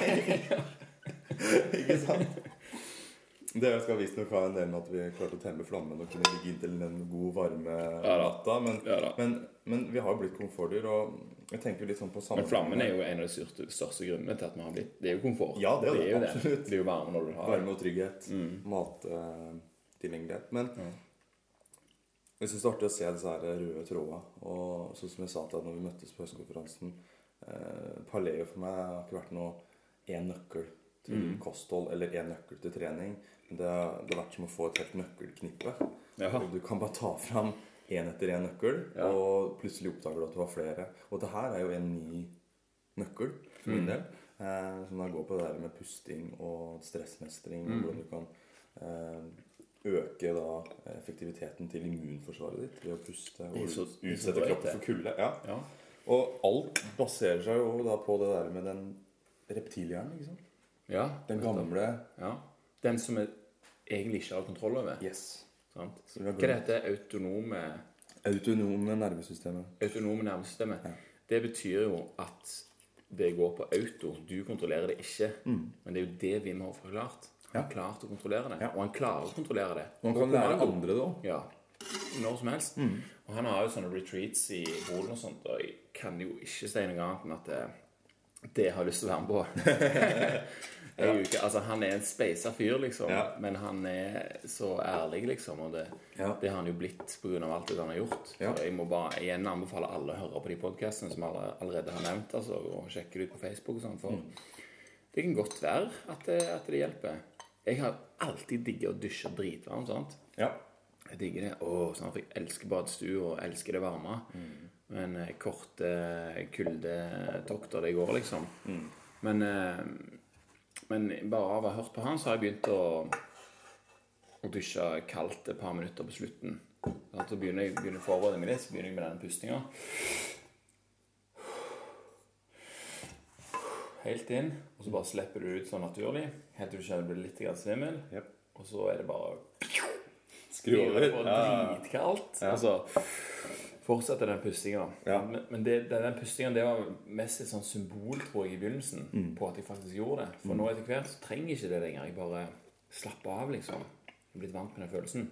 Nei. Ikke sant? Det skal visst nok ha en del med at vi klarte å temme flammen og kunne ligge inntil en god varme natta. Men, ja, men, men vi har jo blitt komfortdyr, og jeg tenker litt sånn på samme... Men flammen er jo en av de største, største grunnene til at vi har blitt... Det er jo komfort. Ja, det er, det, det er jo absolutt. Det. Det er jo varme når du har... Varme og trygghet. Mm. Mat, uh, tilgjengelighet. Men... Ja. Jeg synes det er artig å se disse her røde trådene, og sånn som jeg sa til deg når vi møttes på høstkonferansen, eh, Paleo for meg har ikke vært noe en nøkkel til mm. kosthold, eller en nøkkel til trening. Det, det har vært som å få et helt nøkkelknippe. Jaha. Du kan bare ta fram en etter en nøkkel, ja. Og plutselig oppdager du at du har flere. Og det her er jo en ny nøkkel, for min del. eh, som da går på det der med pusting og stressmestring, Mm. og hvordan du kan eh, øke da effektiviteten til immunforsvaret ditt ved å puste og Det er så- ut- det er så utsette drøyt, kroppen det. for kulde. Ja. Ja. Og alt baserer seg jo da på det der med den reptilhjernen, ikke sant? Ja. Den gamle Ja. Den som jeg egentlig ikke har kontroll over. Yes. Sant? Så vi har Hva er dette autonome, autonome nervesystemet. autonome nervesystemet? Ja. Det betyr jo at det går på auto. Du kontrollerer det ikke. Mm. Men det er jo det Wim har forklart. Han har klart å kontrollere det. Ja. Og han klarer å kontrollere det. Man kan Og lære kommando. andre det også. Ja. Når som helst. Mm. Og han har jo sånne retreats i Polen og sånt, og jeg kan jo ikke si noe annet enn at det, det har jeg lyst til å være med på. Jeg er jo ikke, altså han er en speisa fyr, liksom. Ja. Men han er så ærlig, liksom. Og det, Ja. det har han jo blitt på grunn av alt det han har gjort. Ja. Så jeg må bare igjen anbefale alle å høre på de podcastene som alle allerede har nevnt, altså, og sjekke det ut på Facebook og sånn, for Mm. det kan godt være at det, at det hjelper. Jeg har alltid digget å dusje dritvarmt, sant? Ja. Jeg digger det. Åh, sånn, for jeg elsker badstue og elsker det varme. Mm. Men eh, korte kuldetokter det går, liksom. Mm. Men, eh, men bare av å ha hørt på han, så har jeg begynt å, å dusje kaldt et par minutter på slutten. Sånn, så begynner jeg begynner å forberede meg litt, så begynner jeg med denne pustinga. Helt inn, og så bare slipper du ut sånn naturlig. Helt til du kjenner du blir litt grann svimmel. Yep. Og så er det bare Skru over. på Ja. dritkaldt. Ja. Og så fortsetter den pustinga. Ja. Men, men det, den pustinga, det var mest et sånn symbol, tror jeg, i begynnelsen Mm. på at jeg faktisk gjorde det. For nå etter hvert så trenger jeg ikke det lenger. Jeg bare slapper av, liksom. Jeg er blitt vant med den følelsen.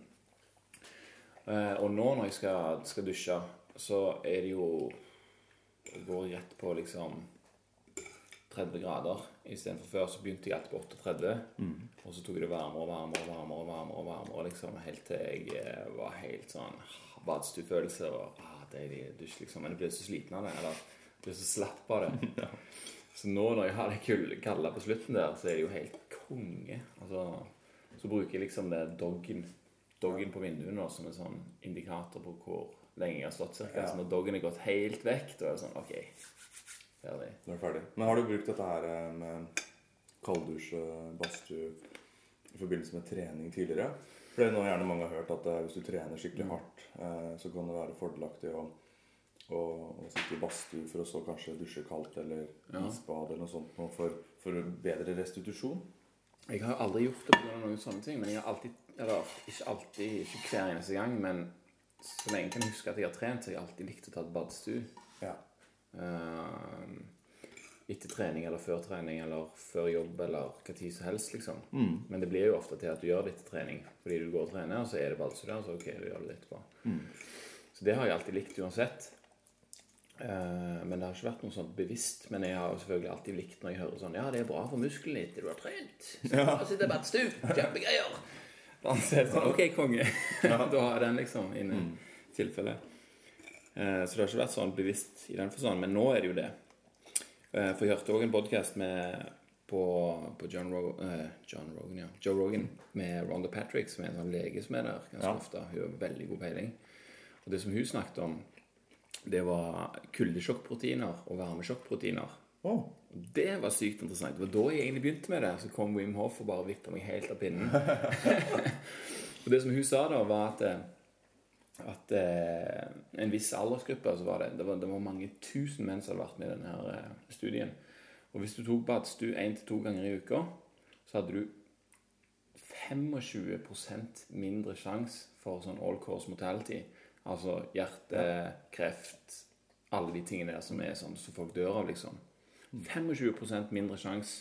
Eh, og nå når jeg skal, skal dusje, så er det jo jeg går rett på liksom tretti grader. Istedenfor før så begynte jeg alltid på trettini. Mm. Og så tok jeg det varmere og varmere og varmere og varmere, og varmere liksom, helt til jeg eh, var helt sånn badstuefølelse og ah, deilig dusj, liksom. Men jeg ble så sliten av det, eller jeg ble så slapp av det. Ja. Så nå når jeg har det kulde kalde på slutten der, så er det jo helt konge. Altså, så bruker jeg liksom det doggen, doggen på vinduene da, som en sånn indikator på hvor lenge jeg har stått cirka. Ja. Så når doggen er gått helt vekk, da er det sånn, ok, ferdig. Nå er det ferdig. Men har du brukt dette her eh, med kalddusj, badstue i forbindelse med trening tidligere? For det er nå gjerne mange har hørt at eh, hvis du trener skikkelig Mm. hardt, eh, så kan det være fordelaktig å, å, å sitte i badstue for å så kanskje dusje kaldt eller Ja. isbad eller noe sånt noe for, for bedre restitusjon. Jeg har aldri gjort det på grunn av noen sånne ting, men jeg har alltid, eller ikke alltid, ikke hver eneste gang, men så lenge jeg kan huske at jeg har trent, så har jeg alltid likt å ta et badstue. Ja. Uh, etter trening, eller før trening, eller før jobb, eller hva tid som helst, liksom. Mm. Men det blir jo ofte til at du gjør det etter trening, fordi du går og trener, og så er det badstue der, så ok, du gjør det etterpå. Mm. Så det har jeg alltid likt uansett. Uh, men det har ikke vært noe sånt bevisst. Men jeg har jo selvfølgelig alltid likt når jeg hører sånn, ja, det er bra for musklene litt, du har trent. Så Ja. bare sitte i badstue, kjempegreier. Da er det sånn, ok, konge. Da har jeg den liksom inne Mm. i tilfellet. Uh, så det har ikke vært sånn bevisst i den forstand, men nå er det jo det. Uh, for jeg hørte også en podcast med på, på John, Rog uh, John Rogan, ja. Joe Rogan, med Rhonda Patrick, som er en sånn lege som er der ganske Ja. ofte. Hun har veldig god peiling. Og det som hun snakket om, det var kuldesjokkproteiner og varmesjokkproteiner. Oh. Det var sykt interessant. Det var da jeg egentlig begynte med det. Så kom Wim Hof og bare vippet meg helt av pinnen. Og det som hun sa da, var at, at eh, en viss aldersgruppe, så var det, det, var, det var mange tusen menn som hadde vært med i denne her, eh, studien. Og hvis du tok badstue en til to ganger i uka, så hadde du tjuefem prosent mindre sjanse for sånn all-cause mortality. Altså hjerte, kreft, alle de tingene der som er sånn som folk dør av, liksom. tjuefem prosent mindre sjanse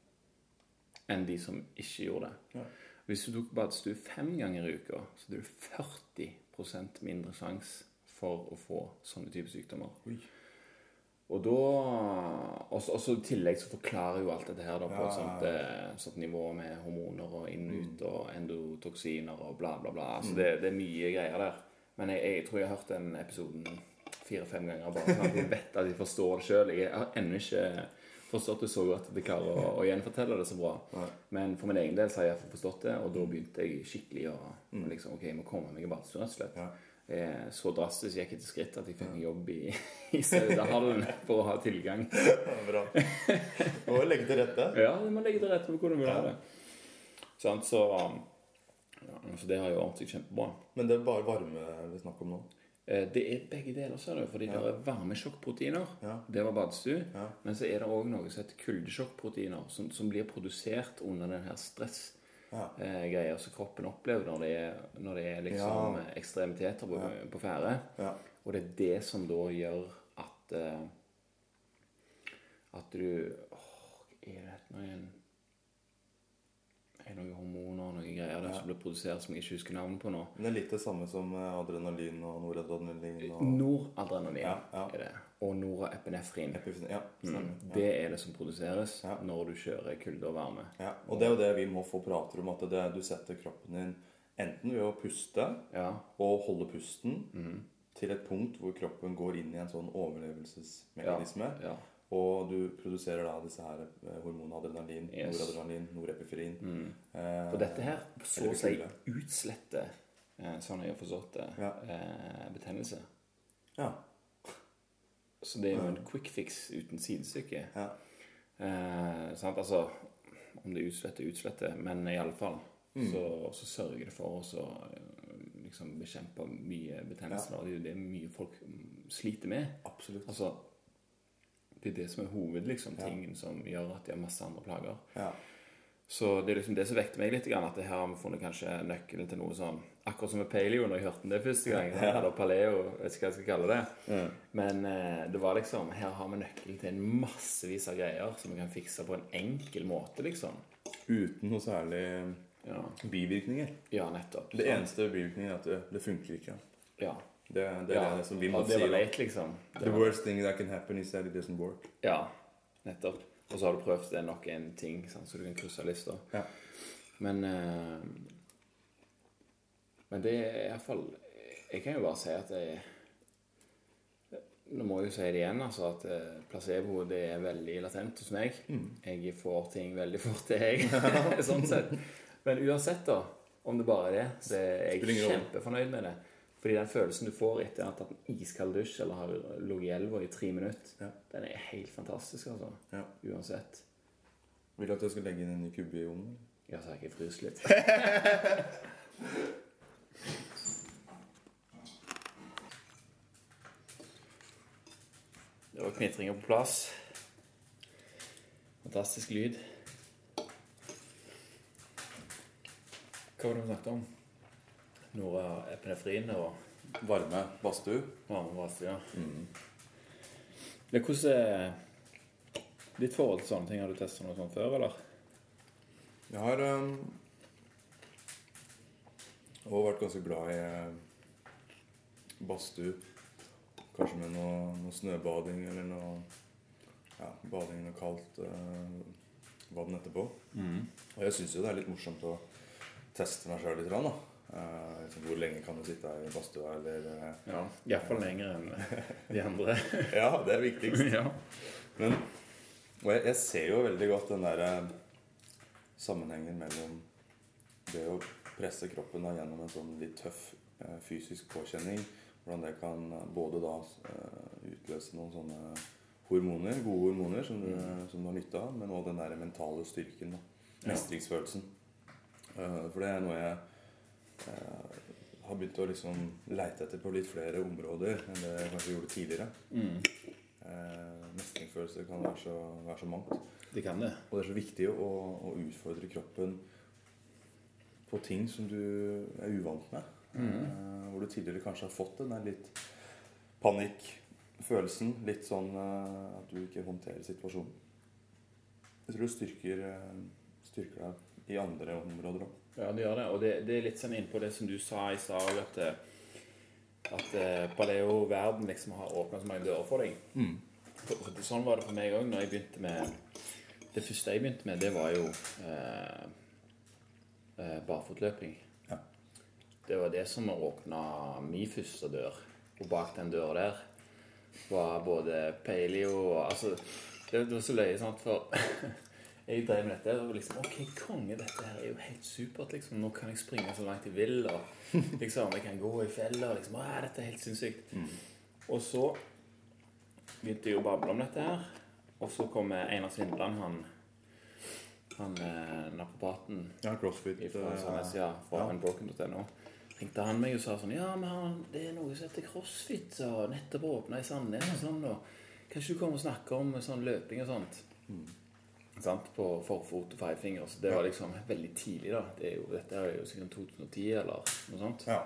enn de som ikke gjorde det. Ja. Hvis du tok badstue fem ganger i uka, så hadde du førti prosent mindre sjanse for å få sånne typer sykdommer. Oi. Og da også, også i tillegg så forklarer jo alt dette her da, på et Ja. sånt, eh, sånt nivå med hormoner og inn og ut og endotoksiner og bla bla bla. Så Mm. det, det er mye greier der. Men jeg, jeg tror jeg har hørt den episoden fire-fem ganger bare sånn at jeg vet at jeg forstår det selv. Jeg har ennå ikke forstått det så godt at jeg klarer å, å gjenfortelle det så bra. Nei. Men for min egen del så har jeg forstått det, og da begynte jeg skikkelig å Mm. liksom, ok, jeg må komme meg i badstue rett og slett. Ja. eh, så drastisk gikk jeg til skritt at jeg fikk en jobb i, i Saudahallen for å ha tilgang. Bra. Du må legge til rette. Ja, det må legge til rette for hvordan vi gjør det. Sånn, så, ja, så det har jo ordentlig kjempebra. Men det er bare varme vi snakker om nå? Det er begge deler, ser du, fordi ja. Det er varmesjokkproteiner, ja. Det var badstue, ja. Men så er det også noe som heter kuldesjokkproteiner, som, som blir produsert under denne stress-greier ja. eh, som kroppen opplever når det er, når det er liksom ja. ekstremiteter på, ja. på fære. Ja. Og det er det som da gjør at eh, at du, åh, er det noe igjen? Er noen hormoner og noen greier der ja. Som blir produsert som jeg ikke husker navnet på nå. Det er litt det samme som adrenalin og noradrenalin og... Noradrenalin ja, ja. Er det. Og norepinefrin. Ja, mm. Det er det som produseres ja. Når du kjører kulde og varme. Ja, og det er jo det vi må få prate om, at det, du setter kroppen din enten ved å puste ja. Og holde pusten mm. til et punkt hvor kroppen går inn i en sånn overlevelsesmekanisme. Ja. Ja. Og du produserer da disse her hormonene adrenalin, yes. noradrenalin, norepinefrin. Mm. Eh, og dette her så å si utsletter, eh, sånn jeg har forstått det, ja. eh, betennelse. Ja. Så det er jo en quick fix uten sidestykke. Ja. Eh, sant? Altså, om det utsletter, utsletter, men i alle fall, mm. så, så sørger det for oss å liksom bekjempe mye betennelse. Ja. Det er jo det mye folk sliter med. Absolutt. Altså, det er det som er hoved, liksom, ja. Tingen som gjør at de har masse andre plager. Ja. Så det er liksom det som vekte meg litt, at det her har vi funnet kanskje nøkkelen til noe sånn, akkurat som med paleo når jeg hørte det første gang, her hadde paleo, vet ikke hva jeg skal kalle det. Ja. Men eh, det var liksom, her har vi nøkkelen til en massevis av greier som vi kan fikse på en enkel måte, liksom. Uten noe særlig ja. Bivirkninger. Ja, nettopp. Det eneste bivirkningen er at det, det funker ikke. Ja. Det, det er ja, det som vi må det si. Var leit, liksom. Det The var worst thing that can happen is that it doesn't work. Ja, nettopp. Og så har du prøvd det nok en ting, sånn, så du kan krysse lister. Ja. Men, eh, men det er i hvert fall, jeg kan jo bare si at jeg, nå må jeg jo si det igjen, altså, at placebo, det er veldig latent hos meg. Mm. Jeg får ting veldig fort til jeg, sånn sett. Men uansett da, om det bare er det, så er jeg kjempefornøyd med det. Fordi den følelsen du får etter at du har tatt en iskald dusj eller har ligget i elva i tre minutter, ja. Den er helt fantastisk, altså. Ja. Uansett. Vil du at jeg skal legge inn en ny kubbe i ovnen? Ja, så har jeg ikke fryst litt. Det var knitringer på plass. Fantastisk lyd. Hva var det vi snakket om? Norepinefrin og varme badstue. Varme badstue, ja. Mm. Det, hvordan er ditt forhold til sånne ting? Har du testet noe sånt før, eller? Jeg har um, også vært ganske glad i uh, badstue. Kanskje med noe, noe snøbading eller noe ja, bading noe kaldt uh, vann etterpå. Mm. Og jeg synes jo det er litt morsomt å teste meg selv litt, da. Uh, liksom, hvor lenge kan du sitte i badstua, eller... Uh, ja, i hvert fall lenger enn de andre. Ja, det er viktigst. Ja. Men, og jeg, jeg ser jo veldig godt den der uh, sammenhengen mellom det å presse kroppen da, gjennom en sånn litt tøff uh, fysisk påkjenning, hvordan det kan uh, både da uh, utløse noen sånne hormoner, gode hormoner som du, mm. som du har nytte av, men også den der mentale styrken, da. Mestringsfølelsen. Uh, for det er noe jeg uh, har begynt å liksom leite etter på litt flere områder enn det jeg kanskje gjorde tidligere. Mm. Uh, mestringsfølelse kan være så, være så mangt. Det kan det. Og det er så viktig å, å utfordre kroppen på ting som du er uvant med. Mm. Uh, hvor du tidligere kanskje har fått den der litt panikkfølelsen, litt sånn uh, at du ikke håndterer situasjonen. Jeg tror det styrker, uh, styrker deg i andre områder også. Ja, det gjør det. Og det, det er litt sånn inn på det som du sa i stad, at, at paleo-verden liksom har åpnet så mange dører for deg. Mm. For, for sånn var det for meg også når jeg begynte med... Det første jeg begynte med, det var jo eh, eh, barfotløping. Ja. Det var det som åpnet min første dør. Og bak den døren der var både paleo og... Altså, det, det var så løye, sant? For... jeg drev med dette, og liksom, ok, konge, dette her er jo helt supert, liksom. Nå kan jeg springe så langt jeg vil, og liksom, jeg kan gå i feller, liksom, å, dette er helt sinnssykt. Mm. Og så begynte jeg å bable om dette her, og så kom Einar Svindland, han, han eh, naprapaten. Ja, CrossFit. Fra Sandnes, ja, fra ja. unbroken dot no. Ringte han meg og sa sånn, ja, men det er noe som heter CrossFit, så nettopp åpnet i Sandnes og sånn, og kanskje du kommer og snakker om sånn løping og sånt. Mm. Sant? På forfot og five fingers. Det var liksom veldig tidlig da. Det er jo, dette er jo sikkert twenty ten eller noe sånt. Ja.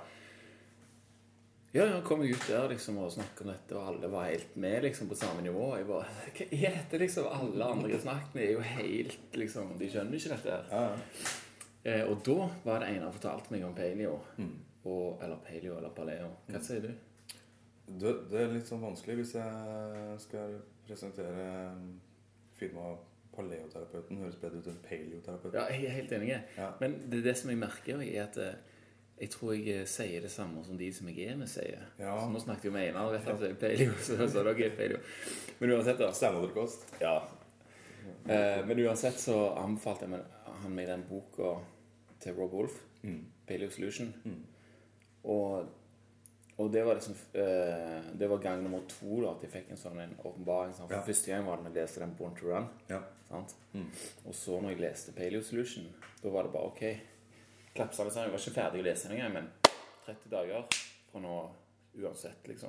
Ja, ja, kom jeg ut der liksom og snakket om dette, og alle var helt med liksom på samme nivå. Jeg bare, hva er dette liksom? Alle andre jeg snakket med er jo helt liksom, de skjønner ikke dette her. Ja, ja. Eh, og da var det en som fortalte meg om paleo, mm. og, eller paleo eller paleo. Hva mm. sier du? det? Det er litt sånn vanskelig hvis jeg skal presentere firmaet paleoterapeuten. Høres bedre ut enn paleoterapeuten. Ja, jeg er helt enig. Ja. Men det, det som jeg merker er at jeg tror jeg sier det samme som de som jeg er med sier. Ja. Så nå snakket jeg med en av rett og slett paleo, så da sa dere paleo. Men uansett da. Standardkost. Ja. Eh, men uansett så anbefalte jeg han meg den boka til Rob Wolf, mm. Paleo Solution. Mm. Og, og det var liksom, uh, det var gang nummer to da, at jeg fikk en sånn en åpenbaring. For ja. Første gang var det når jeg leste den Born to Run. Ja. Sant? Mm. Og så når jeg leste Paleo Solution, da var det bare, ok, klappsene sammen. Jeg var ikke ferdig å lese den gang, men tretti dager fra nå, uansett, liksom.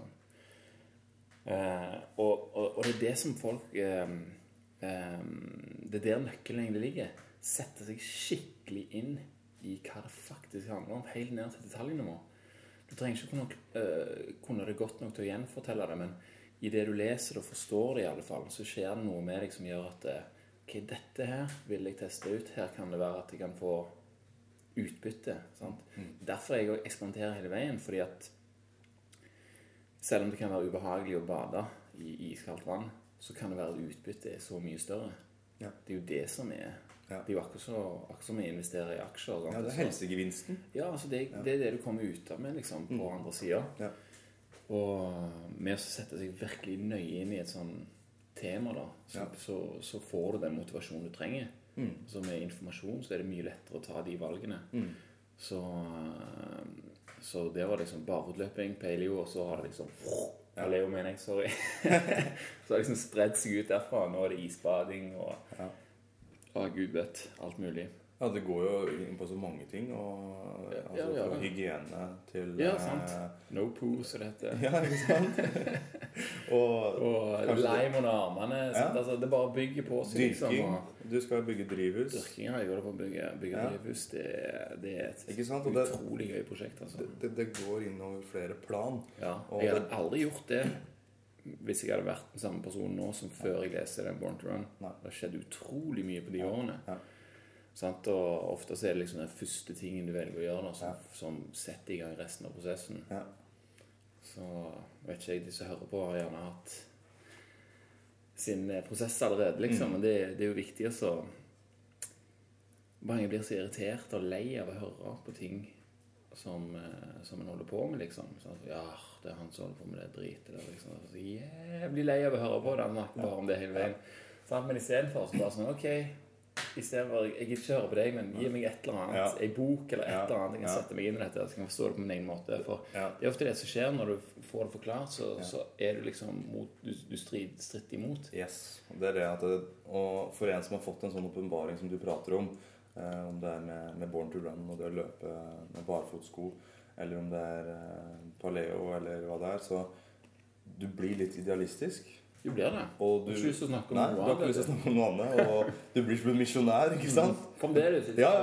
Uh, og, og, og det er det som folk, um, um, det er der nøkkelen egentlig ligger. Sette seg skikkelig inn i hva det faktisk handler om, helt ned til detaljnivå. Du trenger ikke kunne, uh, kunne det godt nok til å gjenfortelle det, men i det du leser og forstår det i alle fall, så skjer det noe med deg som gjør at ok, dette her vil jeg teste ut. Her kan det være at jeg kan få utbytte. Sant? Mm. Derfor jeg eksperimenterer hele veien, fordi at selv om det kan være ubehagelig å bade i iskaldt vann, så kan det være utbytte så mye større. Ja. Det er jo det som er ja. Det er jo akkurat, så, akkurat som å investere i aksjer. Sant? Ja, det er helsegevinsten. Ja, altså det, ja. det er det du kommer ut av med liksom, på mm. andre siden. Ja. Og med å sette seg virkelig nøye inn i et sånn tema da, så, ja. så, så får du den motivasjonen du trenger. Mm. Så med informasjon så er det mye lettere å ta de valgene. Mm. Så, så det var liksom barotløping, paleo, og så har det liksom paleo, mener jeg, sorry. Så har det liksom spredt seg ut derfra. Nå er det isbading og ja. Å, Gud vet, alt mulig. Ja, det går jo inn på så mange ting, og ja, altså, ja, ja. Fra hygiene til... Ja, sant. Eh, no poos og dette. Ja, ikke sant? og og leim under armene. Ja. Altså, det bare bygger på seg. Dyrking. Liksom, og... Du skal bygge drivhus. Dyrking, ja, jeg går det på å bygge, bygge ja. drivhus. Det, det er et ikke sant? Og utrolig det, gøy prosjekt. Altså. Det, det, det går inn over flere plan. Ja, jeg hadde aldri gjort det hvis jeg hadde vært den samme personen nå som før jeg leste den Born to Run. Nei. Det har skjedd utrolig mye på de ja. årene. Ja. Sant? Og ofte så er det liksom den første tingen du velger å gjøre da, som, ja. som setter i gang resten av prosessen. Ja. Så vet ikke jeg, de som hører på har gjerne hatt sin prosess allerede, liksom. Mm. Men det, det er jo viktig også. Mange blir så irritert og lei av å høre på ting som, som en holder på med, liksom. Sånn, ja, det er han som holder på med det drit. Eller, liksom. Så jeg blir lei av å høre på det. Han snakker bare om det hele veien. Sånn, men i stedet for så bare sånn, ok, i stedet for, jeg gidder ikke høre på deg, men gi meg et eller annet, ja. en bok eller et ja. eller annet, jeg kan ja. sette meg inn i dette, så kan jeg forstå det på min egen måte. For ja. det er ofte det som skjer når du får det forklart, så, ja. så er du liksom mot, du, du strid, stritt imot. Yes, det er det at det, og for en som har fått en sånn åpenbaring som du prater om, eh, om det er med, med Born to Run, og det å løpe med barfotsko, eller om det er eh, paleo, eller hva det er, så du blir litt idealistisk. Du blir det. Og du, du har ikke lyst til å snakke om nei, noe annet. Nei, du har ikke lyst til å snakke om noe annet, og du blir som en misjonær, ikke sant? Fremdeles. Ja,